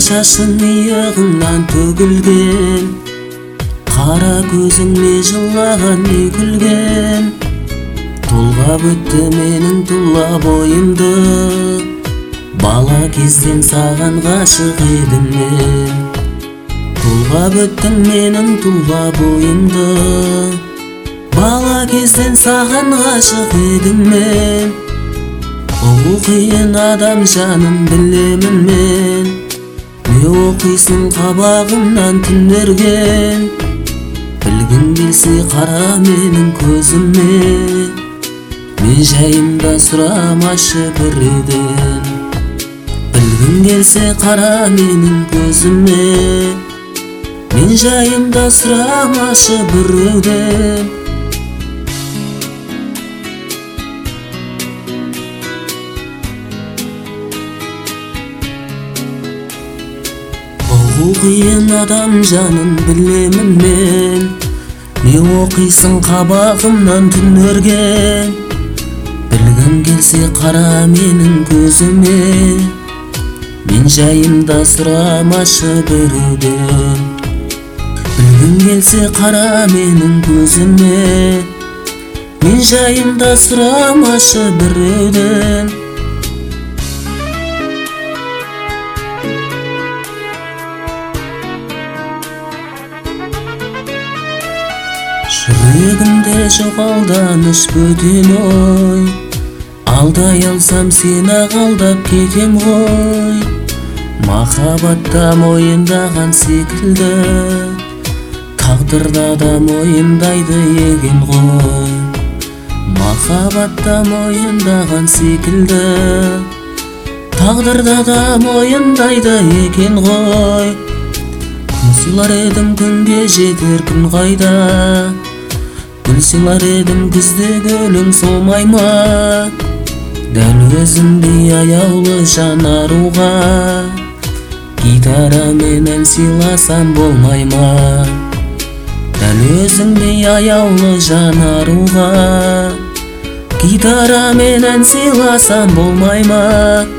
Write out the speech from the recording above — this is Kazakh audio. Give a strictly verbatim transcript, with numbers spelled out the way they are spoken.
шашың иығыңнан төгілген, қара көзіңе жылаған не күлген. Толғап өтті менің тұла бойымды, бала кезден саған ғашық едім мен. Толғап өттің менің тұла бойымды, бала кезден саған ғашық едім мен. Ол қиын адам жанын білемін мен, не оқисың қабағымнан түнерген. Білгің келсе қара менің көзіме, мен жайымда сұрамашы біреуден. Білгің келсе қара менің көзіме, мен жайымда сұрамашы біреуден. Ол қиын адам жанын білемін мен, не оқисың қабағымнан түнерген. Білгім келсе қара менің көзіме, мен жайымда сұрамашы біреуден. Білгім келсе қара менің көзіме, мен жайымда сұрамашы біреуден. Жүрегімде жоқ алданыш бөтен ой, алдай алсам сені алдап кетем ғой. Махаббатта мойындаған секілді, тағдырда да мойындайды екен ғой. Махаббатта мойындаған секілді, тағдырда да мойындайды екен ғой. Күн сыйлар едім күнге жетер күн қайда, гүл сыйлар едім күзде гүлің солмай ма. Дәл өзіңдей аяулы жан аруға, гитарамен ән сыйласам болмай ма. Дәл өзіңдей аяулы жан аруға, гитарамен ән сыйласам болмай ма.